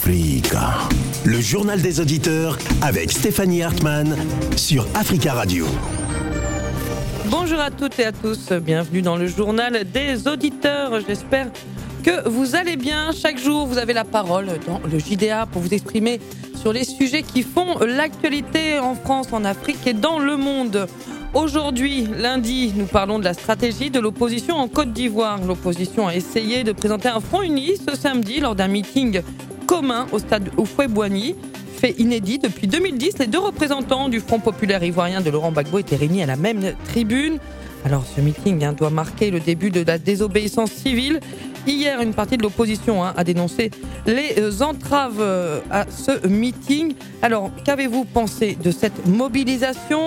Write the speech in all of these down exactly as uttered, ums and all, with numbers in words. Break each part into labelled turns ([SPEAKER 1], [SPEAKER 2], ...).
[SPEAKER 1] Africa. Le journal des auditeurs avec Stéphanie Hartmann sur Africa Radio.
[SPEAKER 2] Bonjour à toutes et à tous, bienvenue dans le journal des auditeurs. J'espère que vous allez bien. Chaque jour, vous avez la parole dans le J D A pour vous exprimer sur les sujets qui font l'actualité en France, en Afrique et dans le monde. Aujourd'hui, lundi, nous parlons de la stratégie de l'opposition en Côte d'Ivoire. L'opposition a essayé de présenter un front uni ce samedi lors d'un meeting commun au stade Houphouët-Boigny. Fait inédit, depuis deux mille dix, les deux représentants du Front populaire ivoirien de Laurent Gbagbo étaient réunis à la même tribune. Alors ce meeting hein, doit marquer le début de la désobéissance civile. Hier, une partie de l'opposition hein, a dénoncé les entraves à ce meeting. Alors, qu'avez-vous pensé de cette mobilisation ?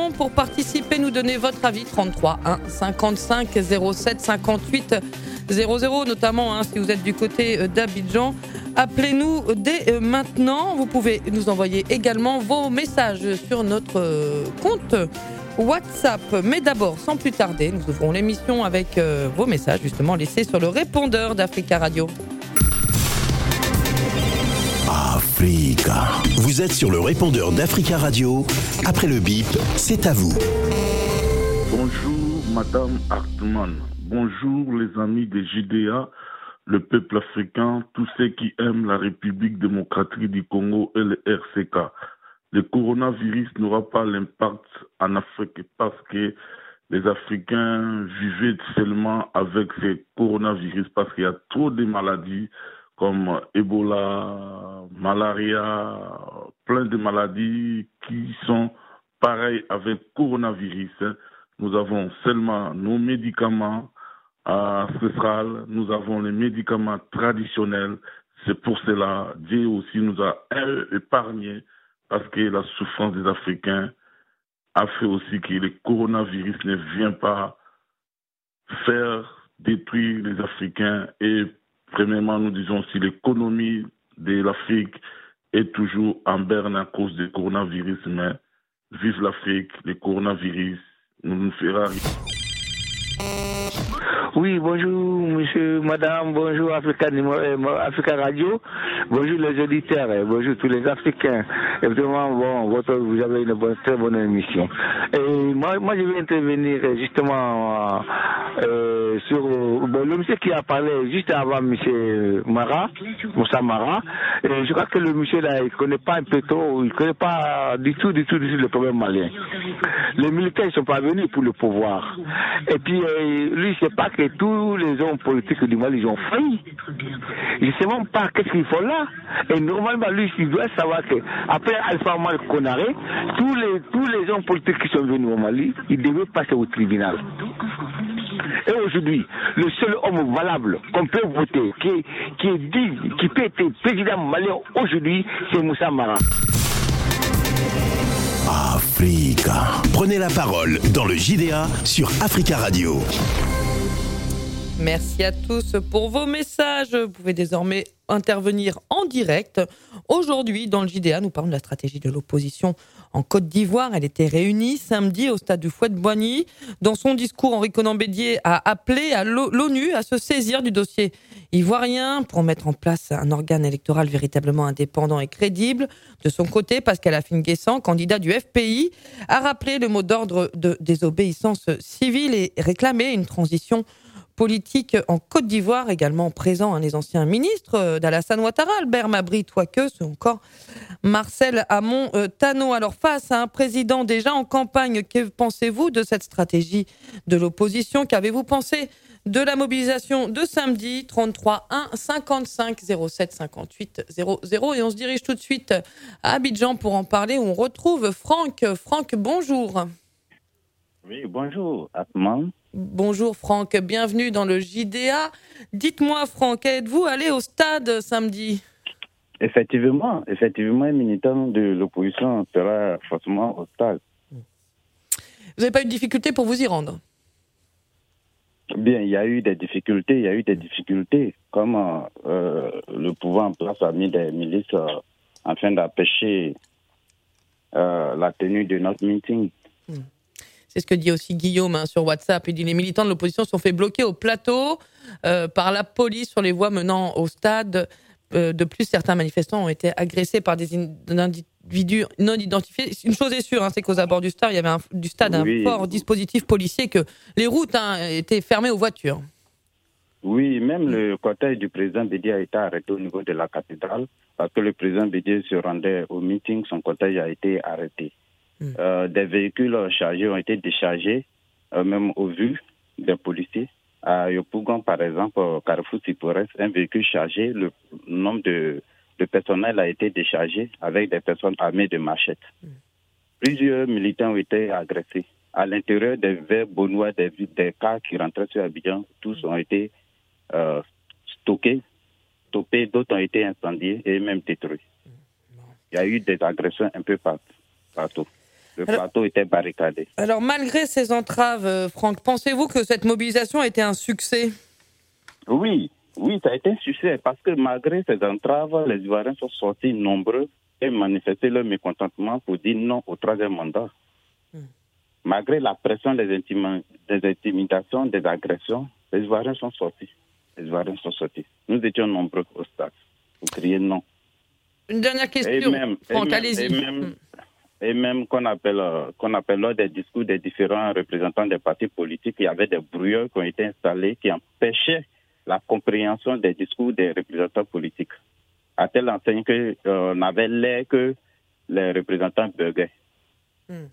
[SPEAKER 2] Pour participer, nous donner votre avis, trente-trois un cinquante-cinq zéro sept cinquante-huit zéro zéro, notamment hein, si vous êtes du côté d'Abidjan. Appelez-nous dès maintenant. Vous pouvez nous envoyer également vos messages sur notre compte WhatsApp. Mais d'abord, sans plus tarder, nous ouvrons l'émission avec euh, vos messages justement laissés sur le répondeur d'Africa Radio.
[SPEAKER 1] Africa. Vous êtes sur le répondeur d'Africa Radio. Après le bip, c'est à vous.
[SPEAKER 3] Bonjour Madame Hartmann. Bonjour les amis des J D A, le peuple africain, tous ceux qui aiment la République démocratique du Congo et le R C K. Le coronavirus n'aura pas l'impact en Afrique parce que les Africains vivaient seulement avec ce coronavirus parce qu'il y a trop de maladies comme Ebola, malaria, plein de maladies qui sont pareilles avec coronavirus. Nous avons seulement nos médicaments ancestrales, nous avons les médicaments traditionnels. C'est pour cela Dieu aussi nous a épargnés. Parce que la souffrance des Africains a fait aussi que le coronavirus ne vient pas faire détruire les Africains. Et premièrement, nous disons aussi l'économie de l'Afrique est toujours en berne à cause du coronavirus. Mais vive l'Afrique, le coronavirus nous nous fera rien.
[SPEAKER 4] Oui, bonjour monsieur, madame, bonjour Africa, Africa Radio, bonjour les auditeurs, bonjour tous les Africains. Évidemment, bon, votre, vous avez une bonne, très bonne émission. Et moi, moi je vais intervenir justement euh, sur bon, le monsieur qui a parlé juste avant monsieur Mara, Moussa Mara. Et je crois que le monsieur là, il connaît pas un peu trop, il connaît pas du tout, du tout, du tout le problème malien. Les militaires ne sont pas venus pour le pouvoir. Et puis euh, lui, c'est pas que tous les hommes politiques du Mali ils ont failli. Je ne sais même pas qu'est-ce qu'ils font là. Et normalement, lui, il doit savoir que après Alpha Mal Konaré, tous les tous les hommes politiques qui sont venus au Mali, ils devaient passer au tribunal. Et aujourd'hui, le seul homme valable qu'on peut voter, qui, qui est digne, qui peut être président malien aujourd'hui, c'est Moussa Mara.
[SPEAKER 1] Africa. Prenez la parole dans le J D A sur Africa Radio.
[SPEAKER 2] Merci à tous pour vos messages. Vous pouvez désormais intervenir en direct. Aujourd'hui, dans le J D A, nous parlons de la stratégie de l'opposition en Côte d'Ivoire. Elle était réunie samedi au stade du Houphouët-Boigny. Dans son discours, Henri Konan Bédié a appelé à l'ONU à se saisir du dossier ivoirien pour mettre en place un organe électoral véritablement indépendant et crédible. De son côté, Pascal Afine-Guessant, candidat du F P I, a rappelé le mot d'ordre de désobéissance civile et réclamé une transition politique en Côte d'Ivoire, également présents hein, les anciens ministres d'Alassane Ouattara, Albert Mabry Touakeus ou encore Marcel Hamon euh, Tano. Alors face à un président déjà en campagne, que pensez-vous de cette stratégie de l'opposition ? Qu'avez-vous pensé de la mobilisation de samedi ? Trente-trois un cinquante-cinq zéro sept cinquante-huit zéro zéro. Et on se dirige tout de suite à Abidjan pour en parler, où on retrouve Franck. Franck, bonjour.
[SPEAKER 5] Oui, bonjour, Atman.
[SPEAKER 2] Bonjour Franck, bienvenue dans le J D A. Dites-moi Franck, êtes-vous allé au stade samedi ?
[SPEAKER 5] Effectivement, effectivement, un militant de l'opposition sera forcément au stade.
[SPEAKER 2] Vous n'avez pas eu de difficulté pour vous y rendre ?
[SPEAKER 5] Bien, il y a eu des difficultés, il y a eu des difficultés, comme euh, le pouvoir en place a mis des milices euh, afin d'empêcher euh, la tenue de notre meeting.
[SPEAKER 2] Mmh. C'est ce que dit aussi Guillaume hein, sur WhatsApp. Il dit les militants de l'opposition sont fait bloquer au plateau euh, par la police sur les voies menant au stade. euh, de plus, certains manifestants ont été agressés par des individus non identifiés. Une chose est sûre, hein, c'est qu'aux abords du stade, il y avait un, du stade oui. un fort dispositif policier, que les routes hein, étaient fermées aux voitures.
[SPEAKER 5] Oui, même le cortège du président Bédié a été arrêté au niveau de la cathédrale parce que le président Bédié se rendait au meeting, son cortège a été arrêté. Mm. Euh, des véhicules chargés ont été déchargés, euh, même au vu des policiers. À Yopougon, par exemple, au Carrefour Sipores, un véhicule chargé, le nombre de, de personnel a été déchargé avec des personnes armées de machettes. Mm. Plusieurs militants ont été agressés. À l'intérieur des verres bonnois, des, des cars qui rentraient sur Abidjan, tous ont été Euh, stockés, stoppés, d'autres ont été incendiés et même détruits. Il y a eu des agressions un peu partout. Le alors, plateau était barricadé.
[SPEAKER 2] Alors, malgré ces entraves, euh, Franck, pensez-vous que cette mobilisation a été un succès ?
[SPEAKER 5] Oui, oui, ça a été un succès parce que malgré ces entraves, les Ivoiriens sont sortis nombreux et manifesté leur mécontentement pour dire non au troisième mandat. Hmm. Malgré la pression des, intima- des intimidations, des agressions, les Ivoiriens sont sortis. Les Ivoiriens sont sortis. Nous étions nombreux au stade pour crier non.
[SPEAKER 2] Une dernière question, et même, Franck,
[SPEAKER 5] et même,
[SPEAKER 2] allez-y.
[SPEAKER 5] Et même, et même qu'on appelle, euh, qu'on appelle lors des discours des différents représentants des partis politiques, il y avait des brouilleurs qui ont été installés qui empêchaient la compréhension des discours des représentants politiques. À telle enseigne qu'on euh, avait l'air que les représentants buguaient. Hmm.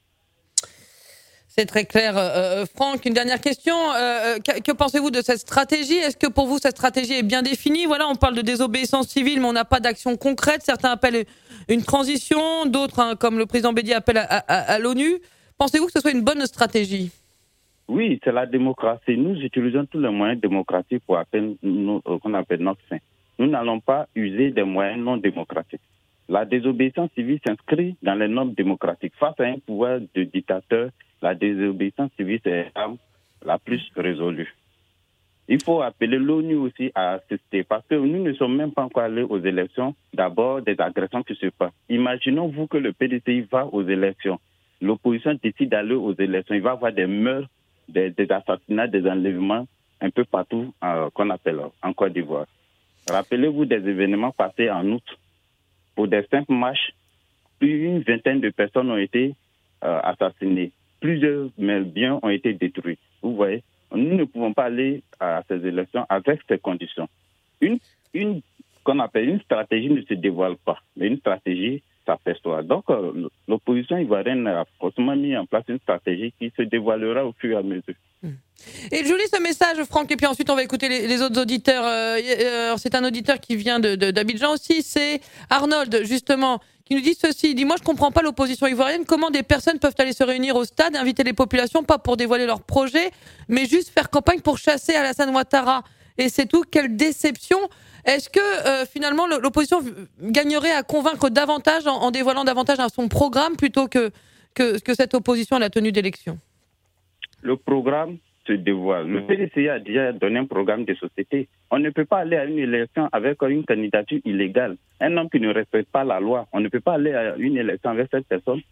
[SPEAKER 2] C'est très clair. Euh, Franck, une dernière question. Euh, que, que pensez-vous de cette stratégie ? Est-ce que pour vous, cette stratégie est bien définie ? Voilà, on parle de désobéissance civile, mais on n'a pas d'action concrète. Certains appellent une transition, d'autres, hein, comme le président Bédié, appellent à, à, à l'ONU. Pensez-vous que ce soit une bonne stratégie ?
[SPEAKER 5] Oui, c'est la démocratie. Nous utilisons tous les moyens démocratiques pour atteindre ce qu'on appelle notre fin. Nous n'allons pas user des moyens non démocratiques. La désobéissance civile s'inscrit dans les normes démocratiques. Face à un pouvoir de dictateur, la désobéissance civile, c'est l'arme la plus résolue. Il faut appeler l'ONU aussi à assister parce que nous ne sommes même pas encore allés aux élections. D'abord, des agressions qui se passent. Imaginons-vous que le P D C I va aux élections. L'opposition décide d'aller aux élections. Il va y avoir des meurtres, des, des assassinats, des enlèvements un peu partout euh, qu'on appelle en Côte d'Ivoire. Rappelez-vous des événements passés en août. Pour des simples marches, plus d'une vingtaine de personnes ont été euh, assassinées. Plusieurs biens ont été détruits. Vous voyez, nous ne pouvons pas aller à ces élections avec ces conditions. Une, une qu'on appelle une stratégie ne se dévoile pas, mais une stratégie s'aperçoit. Donc, euh, l'opposition ivoirienne a forcément mis en place une stratégie qui se dévoilera au fur et à mesure.
[SPEAKER 2] Et je lis ce message, Franck, et puis ensuite on va écouter les, les autres auditeurs. Euh, euh, c'est un auditeur qui vient de, de, d'Abidjan aussi, c'est Arnold, justement, qui nous dit ceci. Il dit, moi je comprends pas l'opposition ivoirienne, comment des personnes peuvent aller se réunir au stade, inviter les populations, pas pour dévoiler leurs projets, mais juste faire campagne pour chasser Alassane Ouattara. Et c'est tout, quelle déception. Est-ce que euh, finalement l'opposition gagnerait à convaincre davantage en, en dévoilant davantage son programme plutôt que, que, que cette opposition à la tenue d'élections ?
[SPEAKER 5] Le programme se dévoile. Le P D C I a déjà donné un programme de société. On ne peut pas aller à une élection avec une candidature illégale. Un homme qui ne respecte pas la loi, on ne peut pas aller à une élection avec cette personne.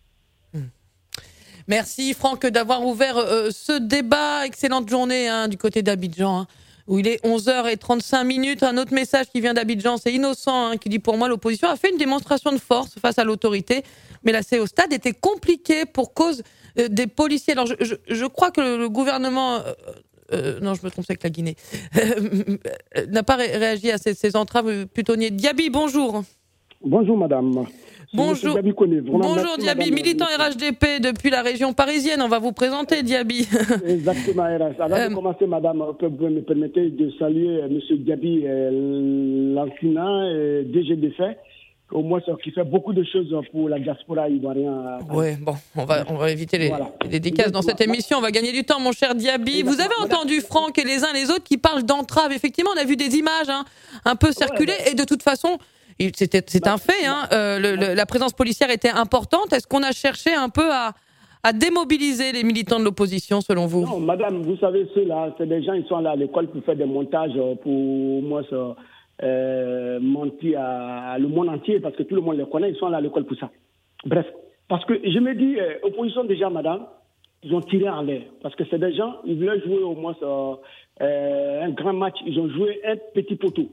[SPEAKER 2] Merci Franck d'avoir ouvert euh, ce débat. Excellente journée hein, du côté d'Abidjan, hein, où il est onze heures trente-cinq minutes. Un autre message qui vient d'Abidjan, c'est Innocent, hein, qui dit « Pour moi, l'opposition a fait une démonstration de force face à l'autorité, mais l'accès au stade était compliqué pour cause euh, des policiers. » Alors, je, je, je crois que le, le gouvernement... Euh, euh, non, je me trompe, c'est avec la Guinée. Euh, n'a pas ré- réagi à ces, ces entraves plutonniers. Diaby, bonjour.
[SPEAKER 6] Bonjour, madame.
[SPEAKER 2] Bonjour,
[SPEAKER 6] Diaby
[SPEAKER 2] Bonjour Diaby, militant R H D P depuis la région parisienne. On va vous présenter, Diaby.
[SPEAKER 6] Exactement, R H. Avant euh... de commencer, madame, vous me permettez de saluer M. Diaby, euh, l'ancien euh, D G D F, au moins qui fait beaucoup de choses pour la diaspora ivoirienne.
[SPEAKER 2] Oui, bon, on va, on va éviter les, voilà. les dédicaces dans cette émission. On va gagner du temps, mon cher Diaby. Exactement. Vous avez entendu Franck et les uns les autres qui parlent d'entrave. Effectivement, on a vu des images hein, un peu circuler. Ouais, ouais. Et de toute façon... C'était, c'est un fait, hein. euh, le, le, la présence policière était importante. Est-ce qu'on a cherché un peu à, à démobiliser les militants de l'opposition, selon vous ?
[SPEAKER 6] Non, madame, vous savez, ceux-là, c'est des gens, ils sont là à l'école pour faire des montages, pour moi, ça, euh, mentir à, à le monde entier, parce que tout le monde les connaît, ils sont là à l'école pour ça. Bref, parce que je me dis, euh, opposition déjà, madame, ils ont tiré en l'air, parce que c'est des gens, ils voulaient jouer au moins ça, euh, un grand match, ils ont joué un petit poteau.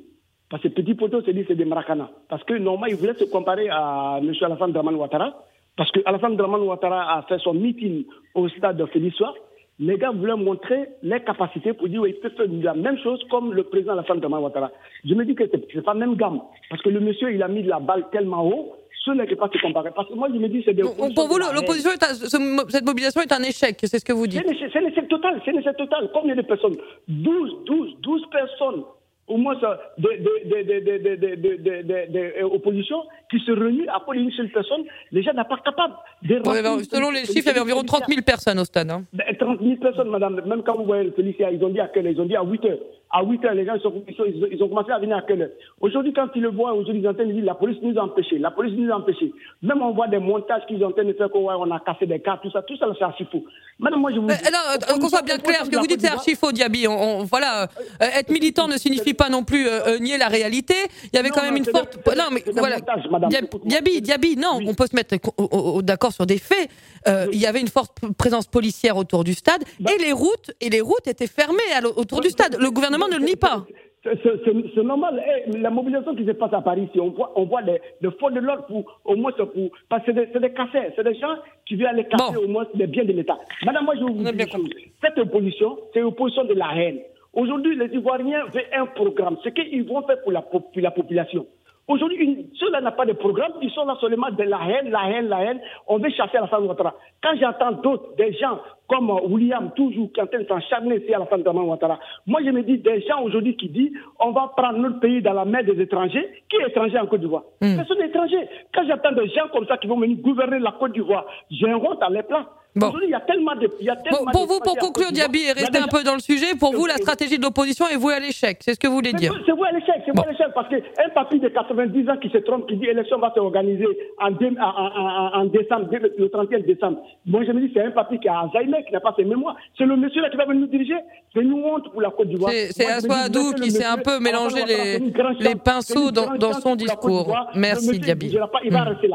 [SPEAKER 6] Parce que Petit Poto se dit c'est des Maracana. Parce que normalement, il voulait se comparer à M. Alassane Dramane Ouattara. Parce que Alassane Dramane Ouattara a fait son meeting au stade de Félix Soir. Les gars voulaient montrer les capacités pour dire qu'ils peuvent faire la même chose comme le président Alassane Dramane Ouattara. Je me dis que c'est, c'est pas la même gamme. Parce que le monsieur, il a mis la balle tellement haut. Ceux-là qui ne peuvent pas se comparer. Parce que moi, je me dis c'est des.
[SPEAKER 2] Donc, pour vous, l'opposition, est à, ce, cette mobilisation est un échec, c'est ce que vous dites.
[SPEAKER 6] C'est un échec, c'est un échec total. C'est un échec total. Combien de personnes? douze, douze, douze personnes. Au moins de, de, de, de, de, de, de, de, de, de opposition qui se réunit à cause d'une seule personne, les gens n'ont pas capable de...
[SPEAKER 2] Ouais, ben, selon les chiffres, il y avait environ trente mille personnes au stade. Hein.
[SPEAKER 6] Ben, trente mille personnes, madame. Même quand vous voyez le Félicia, ils ont dit à quelle heure? Ils ont dit à huit heures. À huit heures, les gens, ils, sont, ils, ont, ils ont commencé à venir à quelle heure? Aujourd'hui, quand ils le voient, aujourd'hui, ils ont en train de dire la police nous a empêchés. La police nous a empêchés. Même on voit des montages qu'ils ont en train de faire, qu'on a cassé des cartes, tout ça. Tout ça, c'est archi faux. Madame, moi, je vous dis...
[SPEAKER 2] Alors, qu'on soit bien clair, ce que vous dites, c'est archi faux, Diaby. On, on, voilà, euh, être militant ne signifie pas non plus euh, nier la réalité. Il y avait non, quand même une forte...
[SPEAKER 6] Des,
[SPEAKER 2] non, mais voilà.
[SPEAKER 6] Montages,
[SPEAKER 2] Diaby, Diaby, non, oui. On peut se mettre au, au, d'accord sur des faits. Euh, oui. Il y avait une forte présence policière autour du stade bah, et les routes et les routes étaient fermées à, autour bah, du stade. Le gouvernement ne le nie pas.
[SPEAKER 6] C'est, c'est, c'est normal. Hey, la mobilisation qui se passe à Paris, si on voit, on voit les, les forces de l'ordre pour, au moins, pour, parce que c'est des, c'est des casseurs, c'est des gens qui viennent aller casser bon. au moins les biens de l'État. Madame, moi, je vous dis une chose. Cette opposition, c'est l'opposition de la haine. Aujourd'hui, les Ivoiriens veulent un programme. Ce qu'ils vont faire pour la, pour la population. Aujourd'hui, ceux-là n'ont pas de programme, ils sont là seulement de la haine, la haine, la haine. On veut chasser Alassane Ouattara. Quand j'entends d'autres, des gens comme William, toujours, qui sont en train de s'acharner ici à Alassane Ouattara, moi je me dis, des gens aujourd'hui qui disent, on va prendre notre pays dans la main des étrangers. Qui est étranger en Côte d'Ivoire? mm. Ce sont des étrangers. Quand j'entends des gens comme ça qui vont venir gouverner la Côte d'Ivoire, j'ai honte à les places.
[SPEAKER 2] Bon.
[SPEAKER 6] Aujourd'hui, il y a tellement de. Il y a tellement
[SPEAKER 2] bon, pour
[SPEAKER 6] de
[SPEAKER 2] vous, pour conclure, Diaby, et rester un peu dans le sujet, pour vous, la stratégie de l'opposition est vouée à l'échec. C'est ce que vous voulez dire?
[SPEAKER 6] C'est voué à l'échec, c'est voué à l'échec, parce qu'un papy de quatre-vingt-dix ans qui se trompe, qui dit l'élection va s'organiser en, en, en, en décembre, le trente et un décembre. Moi, je me dis, c'est un papy qui a Alzheimer, qui n'a pas ses mémoires. C'est le monsieur là qui va venir nous diriger. C'est une honte pour la Côte d'Ivoire.
[SPEAKER 2] C'est, c'est Assoadou qui s'est un peu mélangé les, les pinceaux dans, dans son discours. Merci, Diaby.
[SPEAKER 6] Il va rester là.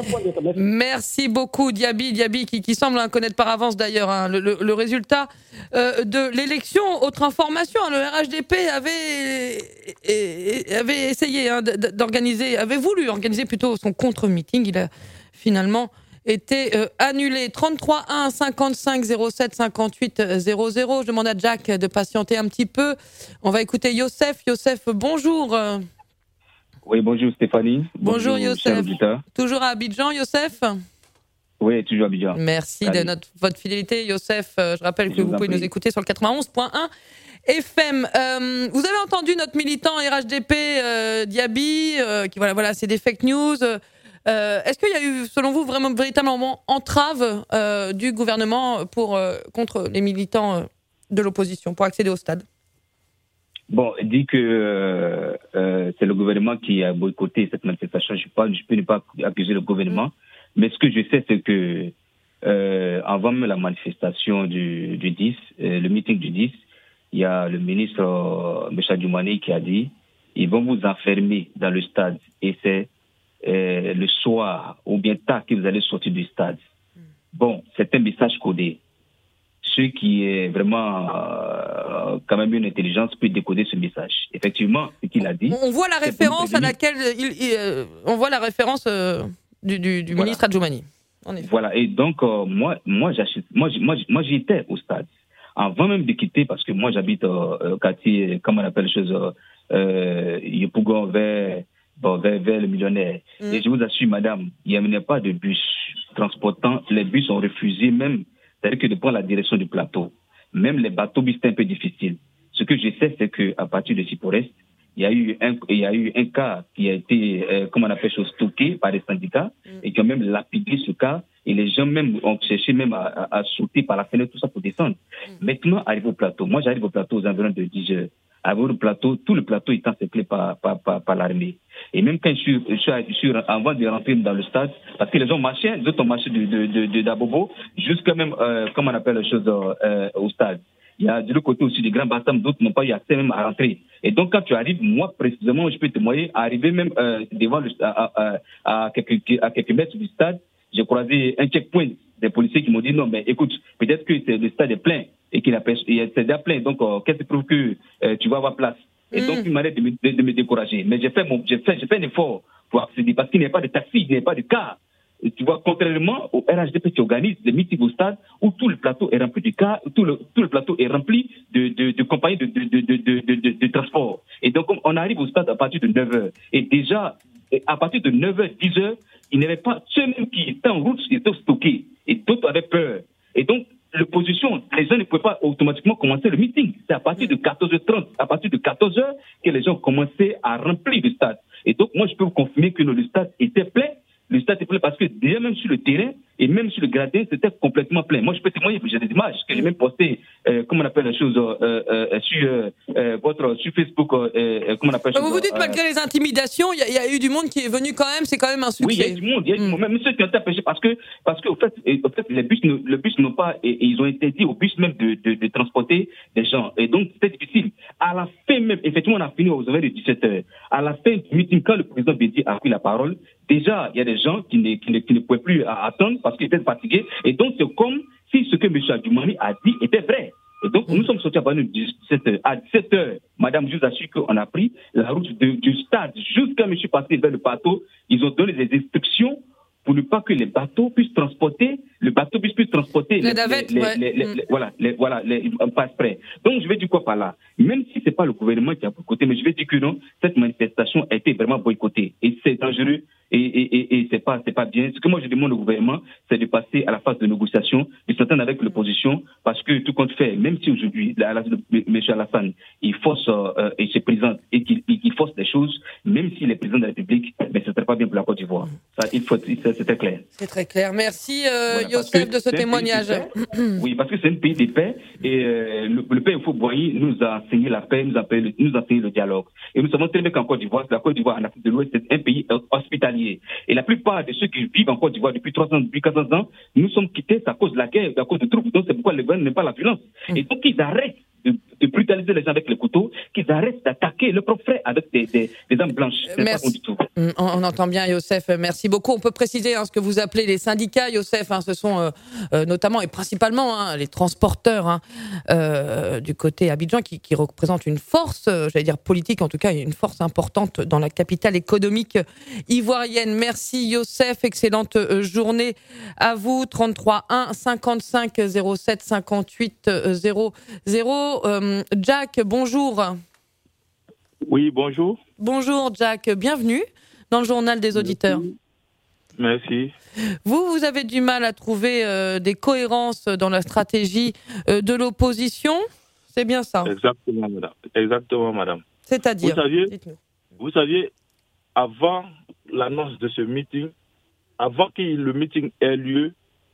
[SPEAKER 2] Merci beaucoup, Diaby, Diaby qui, qui semble hein, connaître par avance d'ailleurs hein, le, le, le résultat euh, de l'élection. Autre information, hein, le R H D P avait, et, et, avait essayé hein, d'organiser, avait voulu organiser plutôt son contre-meeting. Il a finalement été euh, annulé. trente-trois un cinquante-cinq zéro sept cinquante-huit zéro zéro. Je demande à Jack de patienter un petit peu. On va écouter Youssef. Youssef, bonjour.
[SPEAKER 7] Oui, bonjour Stéphanie.
[SPEAKER 2] Bonjour, bonjour Youssef. Toujours à Abidjan, Youssef?
[SPEAKER 7] Oui, toujours à Abidjan.
[SPEAKER 2] Merci Allez. de notre, votre fidélité, Youssef. Je rappelle que Je vous pouvez nous écouter sur le quatre-vingt-onze point un F M. Euh, vous avez entendu notre militant R H D P, euh, Diaby, euh, qui voilà, voilà, c'est des fake news. Euh, est-ce qu'il y a eu, selon vous, vraiment véritablement entrave euh, du gouvernement pour euh, contre les militants de l'opposition pour accéder au stade?
[SPEAKER 7] Bon, dit que euh, euh, c'est le gouvernement qui a boycotté cette manifestation. Je ne peux ne pas accuser le gouvernement, mmh. mais ce que je sais, c'est que euh, avant même la manifestation du, du dix, euh, le meeting du dix, il y a le ministre euh, M. Djoumani qui a dit ils vont vous enfermer dans le stade et c'est euh, le soir ou bien tard que vous allez sortir du stade. Mmh. Bon, c'est un message codé. Ce qui est vraiment euh, quand même une intelligence peut décoder ce message. Effectivement, ce qu'il a dit.
[SPEAKER 2] On voit la référence à laquelle il, il, euh, on voit la référence euh, du, du, du voilà. ministre Adjoumani.
[SPEAKER 7] Voilà. Et donc euh, moi, moi, j'achète, moi, moi, moi, j'y étais au stade avant même de quitter parce que moi, j'habite au euh, quartier, comment on appelle les choses, euh, Yopougon vers, bon, vers, vers le millionnaire. Mm. Et je vous assure, madame, il n'y a pas de bus transportant. Les bus ont refusé même. C'est-à-dire que de prendre la direction du plateau, même les bateaux, c'est un peu difficile. Ce que je sais, c'est qu'à partir de Siporest, il y a eu un, il y a eu un cas qui a été, euh, comment on appelle ça, stocké par les syndicats mm. et qui ont même lapidé ce cas. Et les gens même ont cherché même à, à, à sauter par la fenêtre, tout ça pour descendre. Mm. Maintenant, arrive au plateau. Moi, j'arrive au plateau aux environs de dix heures. Arrive au plateau, tout le plateau est encerclé par, par, par, par l'armée. Et même quand je suis, je suis, je suis avant de rentrer dans le stade, parce que les gens marchaient, d'autres ont marché de, de, de, de d'Abobo jusqu'à même, euh, comment on appelle les choses, euh, au stade. Il y a de l'autre côté aussi des grands bassins, d'autres n'ont pas eu accès même à rentrer. Et donc quand tu arrives, moi précisément, je peux témoigner, arriver même euh, devant le, à, à, à, quelques, à quelques mètres du stade, j'ai croisé un checkpoint des policiers qui m'ont dit non, mais écoute, peut-être que c'est, le stade est plein et qu'il a, c'est déjà plein, donc euh, qu'est-ce qui prouve que euh, tu vas avoir place? Et
[SPEAKER 2] Mmh.
[SPEAKER 7] donc, une manière de me, de, de me décourager. Mais j'ai fait, mon, j'ai, fait, j'ai fait un effort pour accéder parce qu'il n'y a pas de taxi, il n'y a pas de car. Et tu vois, contrairement au R H D P qui organise des meetings au stade où tout le plateau est rempli de cars, tout le, tout le plateau est rempli de, de, de compagnies de, de, de, de, de, de, de transport. Et donc, on arrive au stade à partir de neuf heures. Et déjà, à partir de neuf heures, dix heures, il n'y avait pas ceux même qui étaient en route, qui étaient stockés. Et d'autres avaient peur. Et donc, l'opposition, les gens ne pouvaient pas automatiquement commencer le meeting. C'est à partir de quatorze heures trente, à partir de quatorze heures, que les gens commençaient à remplir le stade. Et donc, moi, je peux vous confirmer que le stade était plein. Le stade était plein parce que déjà, même sur le terrain et même sur le gradin, c'était complètement plein. Moi, je peux témoigner, j'ai des images que j'ai même postées, euh, comment on appelle la chose, euh, euh, sur euh, euh, votre, sur Facebook, euh, comment on appelle la chose.
[SPEAKER 2] Vous vous dites, euh, malgré les intimidations, il y, y a eu du monde qui est venu quand même, c'est quand même un succès.
[SPEAKER 7] Oui, il y a du monde, il y a du monde. Même ceux qui ont été empêchés parce que, parce que, au fait, au fait, les bus, le bus n'ont pas, et, et ils ont interdit au bus même de, de, de transporter des gens. Et donc, c'était difficile. À la fin même, effectivement, on a fini aux heures de dix-sept heures. À la fin du meeting, quand le président Bédi a pris la parole, déjà, il y a des gens qui ne, qui ne, qui ne pouvaient plus attendre parce qu'ils étaient fatigués. Et donc, c'est comme si ce que M. Adjoumani a dit était vrai. Et donc, nous sommes sortis à dix-sept heures. À dix-sept heures, madame, je vous assure qu'on a pris la route de, du stade jusqu'à M. passé vers le bateau. Ils ont donné des instructions pour ne pas que les bateaux puissent transporter, le bateau puisse, puisse transporter
[SPEAKER 2] les,
[SPEAKER 7] les,
[SPEAKER 2] navettes,
[SPEAKER 7] les,
[SPEAKER 2] ouais.
[SPEAKER 7] les, les, les, voilà, les, voilà, les, on passe près. Donc, je vais dire quoi par là? Même si c'est pas le gouvernement qui a boycotté, mais je vais dire que non, cette manifestation a été vraiment boycottée. Et c'est dangereux. Et, et, et, et c'est pas, c'est pas bien. Ce que moi je demande au gouvernement, c'est de passer à la phase de négociation, de s'entendre avec l'opposition, parce que tout compte fait, même si aujourd'hui, M. Alassane, il force, euh, et se présente et qu'il, qu'il force des choses, même s'il est président de la République, mais ce serait pas bien pour la Côte d'Ivoire. Ça, il faut, c'est très clair.
[SPEAKER 2] C'est très clair. Merci, euh,
[SPEAKER 7] voilà,
[SPEAKER 2] Youssef, de ce témoignage.
[SPEAKER 7] De oui, parce que c'est un pays de paix, et euh, le, le pays Houphouët-Boigny nous a enseigné la paix, nous a, nous a enseigné le dialogue. Et nous savons très bien qu'en Côte d'Ivoire, la Côte d'Ivoire, en Afrique de l'Ouest, c'est un pays hospitalier. Et la plupart de ceux qui vivent en Côte d'Ivoire depuis trois ans, depuis quatorze ans, nous sommes quittés à cause de la guerre, à cause de troupes. Donc c'est pourquoi le gouvernement n'aime pas la violence. Et donc ils arrêtent de, de brutaliser les gens avec les couteaux, qu'ils arrêtent d'attaquer leurs propres frères avec des, des, des armes blanches. C'est
[SPEAKER 2] Merci.
[SPEAKER 7] Pas bon du tout.
[SPEAKER 2] On, on entend bien, Youssef. Merci beaucoup. On peut préciser hein, ce que vous appelez les syndicats, Youssef. Hein, ce sont euh, euh, notamment et principalement hein, les transporteurs hein, euh, du côté Abidjan qui, qui représentent une force, euh, j'allais dire politique en tout cas, une force importante dans la capitale économique ivoirienne. Merci, Youssef. Excellente euh, journée à vous. trente-trois un cinquante-cinq zéro sept cinquante-huit zéro zéro. Euh, Jack, bonjour.
[SPEAKER 8] Oui, bonjour.
[SPEAKER 2] Bonjour Jack, bienvenue dans le journal des auditeurs.
[SPEAKER 8] Merci.
[SPEAKER 2] Vous, vous avez du mal à trouver euh, des cohérences dans la stratégie euh, de l'opposition, c'est bien ça?
[SPEAKER 8] Exactement, madame. Exactement, madame.
[SPEAKER 2] C'est-à-dire
[SPEAKER 8] vous saviez, vous saviez, avant l'annonce de ce meeting, avant que le meeting ait lieu,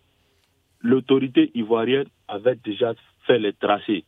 [SPEAKER 8] l'autorité ivoirienne avait déjà fait les tracés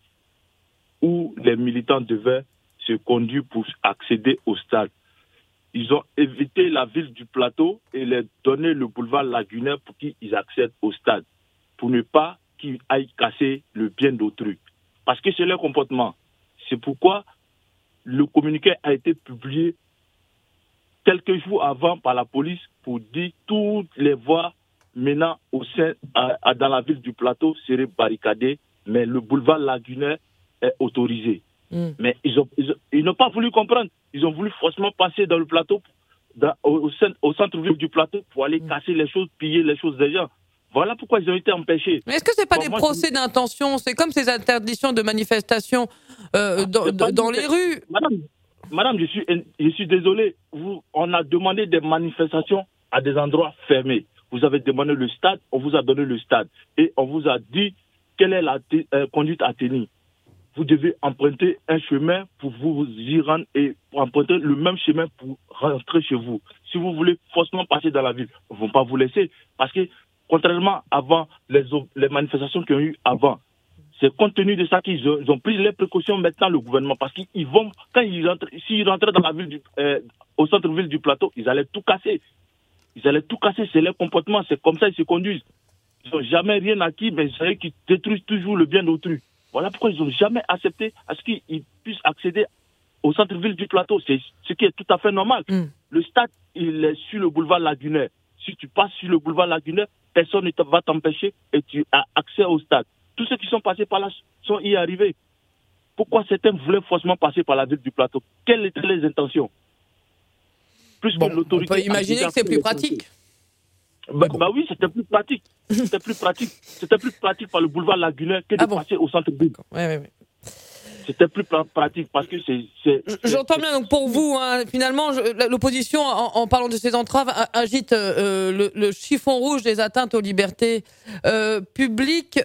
[SPEAKER 8] où les militants devaient se conduire pour accéder au stade. Ils ont évité la ville du plateau et leur donné le boulevard lagunaire pour qu'ils accèdent au stade, pour ne pas qu'ils aillent casser le bien d'autrui. Parce que c'est leur comportement. C'est pourquoi le communiqué a été publié quelques jours avant par la police pour dire que toutes les voies menant au sein, à, à, dans la ville du plateau seraient barricadées, mais le boulevard lagunaire est autorisé. Mm. Mais ils, ont, ils, ont, ils n'ont pas voulu comprendre. Ils ont voulu forcément passer dans le plateau, dans, au, au centre-ville du plateau, pour aller mm. casser les choses, piller les choses des gens. Voilà pourquoi ils ont été empêchés.
[SPEAKER 2] Mais est-ce que ce n'est pas bon, des
[SPEAKER 8] moi,
[SPEAKER 2] procès je... d'intention? C'est comme ces interdictions de manifestation euh, ah, dans, dans, dans les rues.
[SPEAKER 8] Madame, Madame je, suis, je suis désolé. Vous, on a demandé des manifestations à des endroits fermés. Vous avez demandé le stade, on vous a donné le stade. Et on vous a dit quelle est la t- euh, conduite à tenir. Vous devez emprunter un chemin pour vous y rendre et emprunter le même chemin pour rentrer chez vous. Si vous voulez forcément passer dans la ville, ils ne vont pas vous laisser. Parce que, contrairement avant les, les manifestations qu'il y a eu avant, c'est compte tenu de ça qu'ils ont, ils ont pris les précautions maintenant, le gouvernement. Parce qu'ils vont, quand ils rentrent, s'ils rentraient dans la ville du, euh, au centre-ville du plateau, ils allaient tout casser. Ils allaient tout casser, c'est leur comportement, c'est comme ça qu'ils se conduisent. Ils n'ont jamais rien acquis, mais c'est eux qui détruisent toujours le bien d'autrui. Voilà pourquoi ils n'ont jamais accepté à ce qu'ils puissent accéder au centre-ville du plateau. C'est ce qui est tout à fait normal. Mm. Le stade, il est sur le boulevard lagunaire. Si tu passes sur le boulevard lagunaire, personne ne va t'empêcher et tu as accès au stade. Tous ceux qui sont passés par là sont y arrivés. Pourquoi certains voulaient forcément passer par la ville du plateau? Quelles étaient les intentions? Plus
[SPEAKER 2] bon,
[SPEAKER 8] que l'autorité.
[SPEAKER 2] On peut imaginer que c'est plus pratique.
[SPEAKER 8] Bah, bah oui, c'était plus pratique. C'était plus pratique. C'était plus pratique par le boulevard Lagunaire que de ah bon. passer au centre-ville.
[SPEAKER 2] Ouais, ouais, ouais.
[SPEAKER 8] C'était plus pratique parce que c'est... c'est, c'est
[SPEAKER 2] J'entends bien, donc pour vous, hein, finalement, je, l'opposition, en, en parlant de ces entraves, agite euh, le, le chiffon rouge des atteintes aux libertés euh, publiques.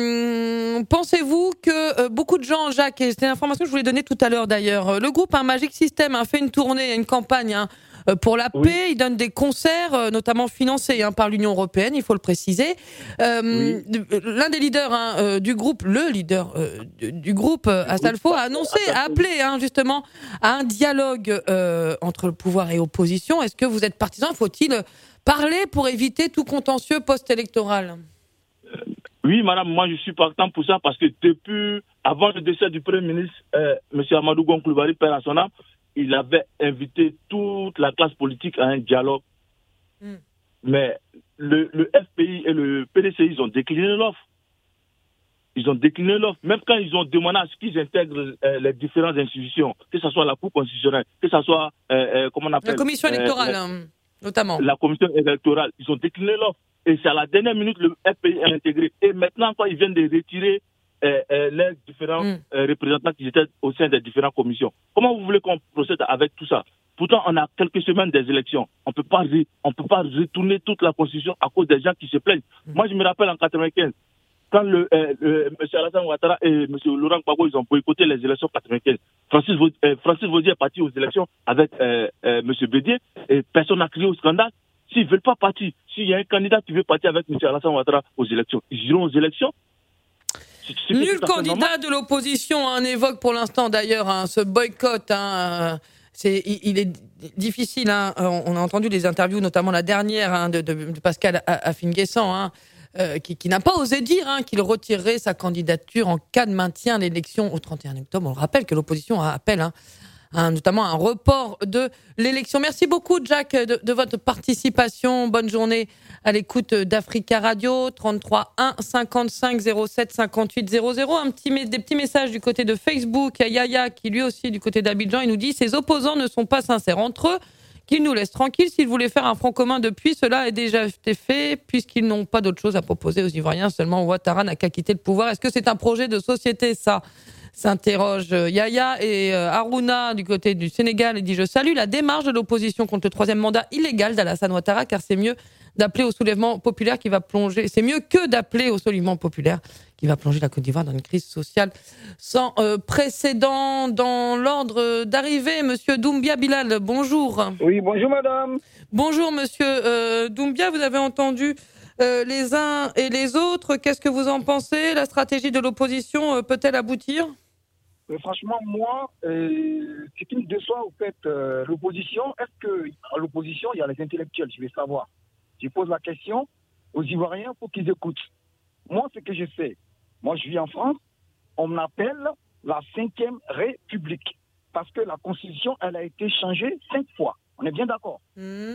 [SPEAKER 2] Euh, pensez-vous que euh, beaucoup de gens, Jacques, et c'était l'information que je voulais donner tout à l'heure d'ailleurs, le groupe hein, Magic System a fait une tournée, une campagne hein, pour la paix, oui. Il donne des concerts, notamment financés hein, par l'Union européenne, il faut le préciser. Euh, oui. L'un des leaders hein, du groupe, le leader euh, du, du groupe, Assalfo, a annoncé, a appelé hein, justement à un dialogue euh, entre le pouvoir et l'opposition. Est-ce que vous êtes partisan? Faut-il parler pour éviter tout contentieux post-électoral?
[SPEAKER 8] euh, Oui, madame, moi je suis partant pour ça parce que depuis, avant le décès du Premier ministre, euh, M. Amadou Gon Coulibaly, père à son âme, il avait invité toute la classe politique à un dialogue. Mm. Mais le, le F P I et le P D C I, ils ont décliné l'offre. Ils ont décliné l'offre. Même quand ils ont demandé à ce qu'ils intègrent euh, les différentes institutions, que ce soit la Cour constitutionnelle, que ce soit, euh, euh, comment on appelle...
[SPEAKER 2] La commission électorale, euh, hein, notamment.
[SPEAKER 8] La commission électorale. Ils ont décliné l'offre. Et c'est à la dernière minute, le F P I a intégré. Et maintenant, quand ils viennent de retirer euh, euh, les différents mm. euh, représentants qui étaient au sein des différentes commissions, comment vous voulez qu'on procède avec tout ça? Pourtant, on a quelques semaines des élections. On peut pas, on peut pas retourner toute la Constitution à cause des gens qui se plaignent. Mmh. Moi, je me rappelle en quatre-vingt-quinze, quand le, euh, le, M. Alassane Ouattara et M. Laurent Gbagbo, ils ont boycotté les élections quatre-vingt-quinze. Francis, euh, Francis Vaudier est parti aux élections avec euh, euh, M. Bédier et personne n'a crié au scandale. S'ils ne veulent pas partir, s'il y a un candidat qui veut partir avec M. Alassane Ouattara aux élections, ils iront aux élections.
[SPEAKER 2] C'est, c'est Nul candidat normal. De l'opposition hein, évoque pour l'instant d'ailleurs hein, ce boycott. Hein, C'est, il est difficile. Hein. On a entendu les interviews, notamment la dernière hein, de, de, de Pascal Afine-Guessant, hein, euh, qui, qui n'a pas osé dire hein, qu'il retirerait sa candidature en cas de maintien à l'élection au trente et un octobre. On le rappelle que l'opposition appelle hein, hein, notamment un report de l'élection. Merci beaucoup, Jack, de, de votre participation. Bonne journée à l'écoute d'Africa Radio. trente-trois un cinquante-cinq zéro sept cinquante-huit zéro zéro. Un petit, des petits messages du côté de Facebook. Il y a Yaya qui, lui aussi, du côté d'Abidjan, il nous dit « Ces opposants ne sont pas sincères entre eux, qu'ils nous laissent tranquilles. S'ils voulaient faire un front commun depuis, cela a déjà été fait, puisqu'ils n'ont pas d'autre chose à proposer aux Ivoiriens. Seulement Ouattara n'a qu'à quitter le pouvoir. Est-ce que c'est un projet de société, ça ?» s'interroge Yaya. Et euh, Harouna, du côté du Sénégal, il dit « Je salue la démarche de l'opposition contre le troisième mandat illégal d'Alassane Ouattara, car c'est mieux d'appeler au soulèvement populaire qui va plonger, c'est mieux que d'appeler au soulèvement populaire qui va plonger la Côte d'Ivoire dans une crise sociale sans euh, précédent. Dans l'ordre d'arrivée, Monsieur Doumbia Bilal, bonjour.
[SPEAKER 9] Oui, bonjour madame.
[SPEAKER 2] Bonjour Monsieur euh, Doumbia, vous avez entendu euh, les uns et les autres. Qu'est-ce que vous en pensez? La stratégie de l'opposition euh, peut-elle aboutir?
[SPEAKER 9] euh, Franchement, moi, euh, ce qui me déçoit, au fait, euh, l'opposition, est-ce qu'à l'opposition, il y a les intellectuels? Je vais savoir. Je pose la question aux Ivoiriens pour qu'ils écoutent. Moi, ce que je fais, moi je vis en France, on m'appelle la cinquième République. Parce que la Constitution, elle a été changée cinq fois. On est bien d'accord? Mmh.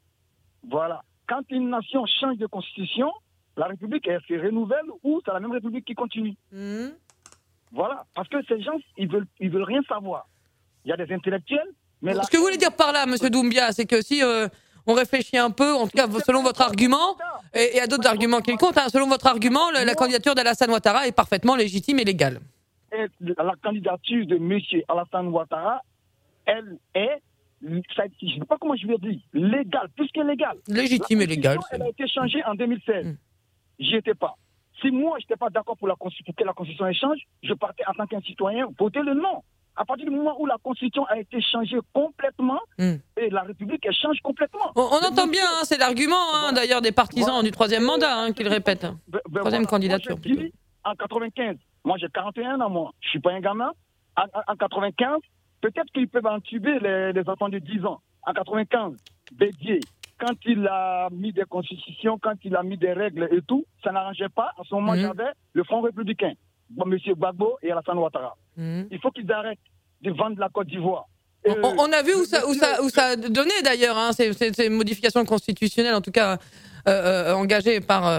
[SPEAKER 9] Voilà. Quand une nation change de Constitution, la République, elle se renouvelle ou c'est la même République qui continue. Mmh. Voilà. Parce que ces gens, ils veulent, ils veulent rien savoir. Il y a des intellectuels, mais...
[SPEAKER 2] Ce
[SPEAKER 9] la...
[SPEAKER 2] que vous voulez dire par là, Monsieur Doumbia, c'est que si... Euh... on réfléchit un peu, en tout cas selon votre argument, et il y a d'autres arguments qui comptent, hein, selon votre argument, la, la candidature d'Alassane Ouattara est parfaitement légitime et légale.
[SPEAKER 9] Et la candidature de M. Alassane Ouattara, elle est, ça, je ne sais pas comment je vais dire, légale, plus que légale.
[SPEAKER 2] Légitime et légale.
[SPEAKER 9] Elle a été changée en deux mille seize. Mmh. J'y étais pas. Si moi, je n'étais pas d'accord pour, la, pour que la Constitution change, je partais en tant qu'un citoyen voter le non. À partir du moment où la Constitution a été changée complètement, mm. et la République, elle change complètement.
[SPEAKER 2] On, on entend bien, hein, c'est l'argument, hein, voilà. D'ailleurs, des partisans voilà. du troisième mandat, hein, qu'ils répètent. Ben, ben troisième voilà. candidature,
[SPEAKER 9] moi, plutôt. Dit, en quatre-vingt-quinze, moi j'ai quarante et un ans, moi. Je ne suis pas un gamin. En, en, en quatre-vingt-quinze, peut-être qu'ils peuvent entuber les, les enfants de dix ans. En quatre-vingt-quinze, Bédier, quand il a mis des constitutions, quand il a mis des règles et tout, ça n'arrangeait pas. À ce moment, mm. j'avais le Front républicain. Bon, M. Gbagbo et Alassane Ouattara. Mmh. Il faut qu'ils arrêtent de vendre la Côte d'Ivoire.
[SPEAKER 2] On, euh, on a vu où ça, où ça, où ça a donné d'ailleurs, hein, ces, ces, ces modifications constitutionnelles, en tout cas euh, euh, engagées par, euh,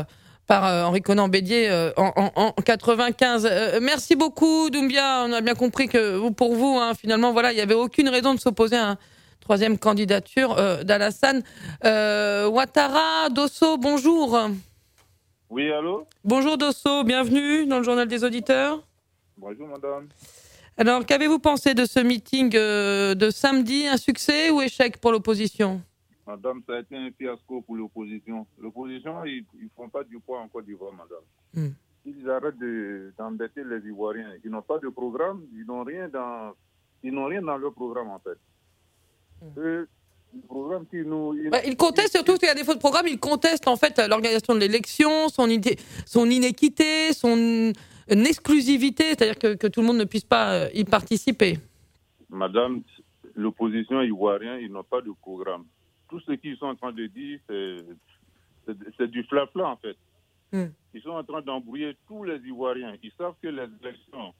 [SPEAKER 2] par euh, Henri Konan Bédier euh, en, en, en quatre-vingt-quinze. Euh, merci beaucoup, Doumbia. On a bien compris que vous, pour vous, hein, finalement, voilà, il n'y avait aucune raison de s'opposer à une troisième candidature euh, d'Alassane euh, Ouattara. Dosso, bonjour.
[SPEAKER 10] Oui, allô?
[SPEAKER 2] Bonjour Dosso, bienvenue dans le journal des auditeurs.
[SPEAKER 10] Bonjour, madame.
[SPEAKER 2] Alors, qu'avez-vous pensé de ce meeting euh, de samedi? Un succès ou échec pour l'opposition?
[SPEAKER 10] Madame, ça a été un fiasco pour l'opposition. L'opposition, ils ne font pas du poids en Côte d'Ivoire, madame. Mm. Ils arrêtent de, d'embêter les Ivoiriens. Ils n'ont pas de programme, ils n'ont rien dans, ils n'ont rien dans leur programme, en fait. Mm. Eux, le programme qui nous... Ils,
[SPEAKER 2] bah, ils contestent, surtout qu'il y a des faux de programme, ils contestent en fait l'organisation de l'élection, son, idée, son inéquité, son exclusivité, c'est-à-dire que, que tout le monde ne puisse pas y participer.
[SPEAKER 10] Madame, l'opposition ivoirienne, ils n'ont pas de programme. Tout ce qu'ils sont en train de dire, c'est, c'est, c'est du flafla, en fait. Mm. Ils sont en train d'embrouiller tous les Ivoiriens. Ils savent que les élections,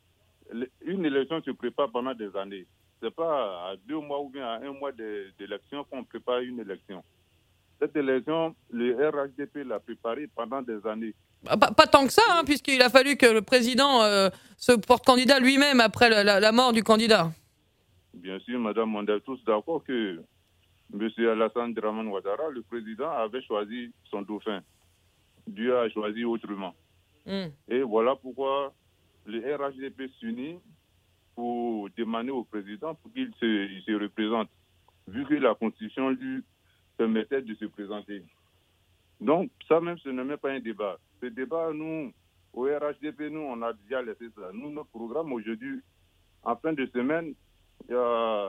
[SPEAKER 10] une élection se prépare pendant des années. Ce n'est pas à deux mois ou bien à un mois d'élection qu'on prépare une élection. Cette élection, le R H D P l'a préparée pendant des années.
[SPEAKER 2] Pas, pas tant que ça, hein, puisqu'il a fallu que le président euh, se porte candidat lui-même après la, la, la mort du candidat.
[SPEAKER 10] Bien sûr, madame, on est tous d'accord que M. Alassane Dramane Ouattara, le président, avait choisi son dauphin. Dieu a choisi autrement. Mm. Et voilà pourquoi le R H D P s'unit pour demander au président pour qu'il se, il se représente, vu que la Constitution lui permettait de se présenter. Donc, ça même, ce n'est même pas un débat. Ce débat, nous, au R H D P, nous, on a déjà laissé ça. Nous, notre programme aujourd'hui, en fin de semaine, il y a...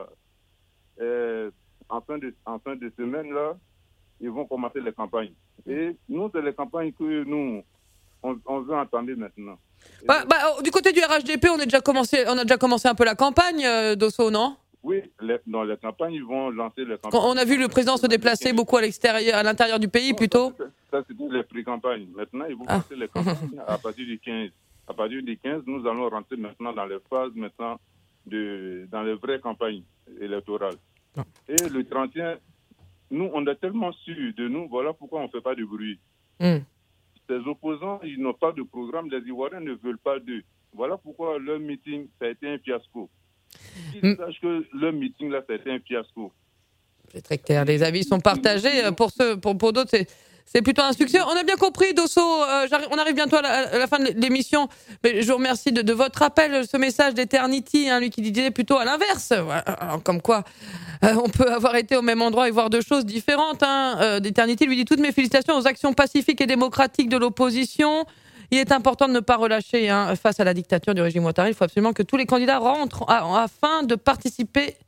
[SPEAKER 10] Euh, En fin, de, en fin de semaine, là, ils vont commencer les campagnes. Et nous, c'est les campagnes que nous, on, on veut entendre maintenant.
[SPEAKER 2] Bah, bah, du côté du R H D P, on, est déjà commencé, on a déjà commencé un peu la campagne, euh, Dosso, non?
[SPEAKER 10] Oui, les, dans les campagnes, ils vont lancer les campagnes.
[SPEAKER 2] On a vu le président se déplacer beaucoup à l'extérieur, à l'intérieur du pays, non, plutôt.
[SPEAKER 10] Ça, ça c'était les pré-campagnes. Maintenant, ils vont ah. lancer les campagnes à partir du quinze. À partir du quinze, nous allons rentrer maintenant dans les phases, maintenant, de, dans les vraies campagnes électorales. Et le trente et un, nous, on est tellement sûrs de nous, voilà pourquoi on ne fait pas de bruit. Mm. Ces opposants, ils n'ont pas de programme, les Ivoiriens ne veulent pas d'eux. Voilà pourquoi leur meeting, ça a été un fiasco. Ils mm. sachent que leur meeting, là, ça a été un fiasco.
[SPEAKER 2] C'est très clair, les avis sont partagés. Pour, ceux, pour, pour d'autres, c'est... C'est plutôt un succès. On a bien compris, Dosso. Euh, on arrive bientôt à la, à la fin de l'émission. Mais je vous remercie de, de votre appel, ce message d'Eternity, hein, lui qui disait plutôt à l'inverse. Alors, comme quoi, euh, on peut avoir été au même endroit et voir deux choses différentes. Hein. Euh, D'Eternity lui dit toutes mes félicitations aux actions pacifiques et démocratiques de l'opposition. Il est important de ne pas relâcher hein, face à la dictature du régime Ouattara. Il faut absolument que tous les candidats rentrent à, afin de participer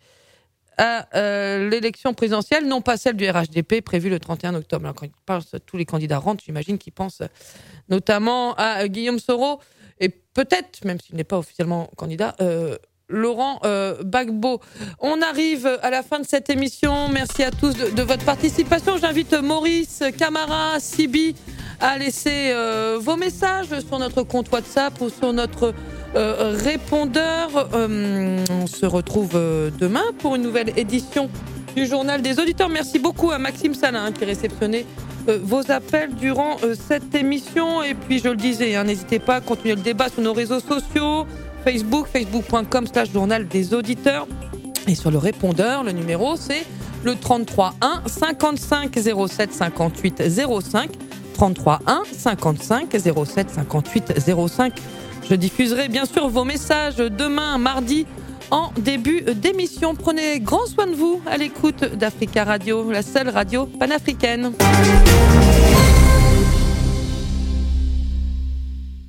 [SPEAKER 2] à euh, l'élection présidentielle, non pas celle du R H D P, prévue le trente et un octobre. Alors, quand il parle, tous les candidats rentrent, j'imagine qu'ils pensent notamment à euh, Guillaume Soro, et peut-être, même s'il n'est pas officiellement candidat, euh, Laurent euh, Gbagbo. On arrive à la fin de cette émission. Merci à tous de, de votre participation. J'invite Maurice, Camara, Sibi à laisser euh, vos messages sur notre compte WhatsApp ou sur notre euh, répondeur. Euh, on se retrouve euh, demain pour une nouvelle édition du Journal des Auditeurs. Merci beaucoup à Maxime Salin hein, qui réceptionnait euh, vos appels durant euh, cette émission. Et puis, je le disais, hein, n'hésitez pas à continuer le débat sur nos réseaux sociaux. Facebook, facebook point com slash journal des auditeurs. Et sur le répondeur, le numéro, c'est le trente-trois un cinquante-cinq zéro sept cinquante-huit zéro cinq. trente-trois un cinquante-cinq zéro sept cinquante-huit zéro cinq. Je diffuserai bien sûr vos messages demain, mardi, en début d'émission. Prenez grand soin de vous à l'écoute d'Africa Radio, la seule radio panafricaine.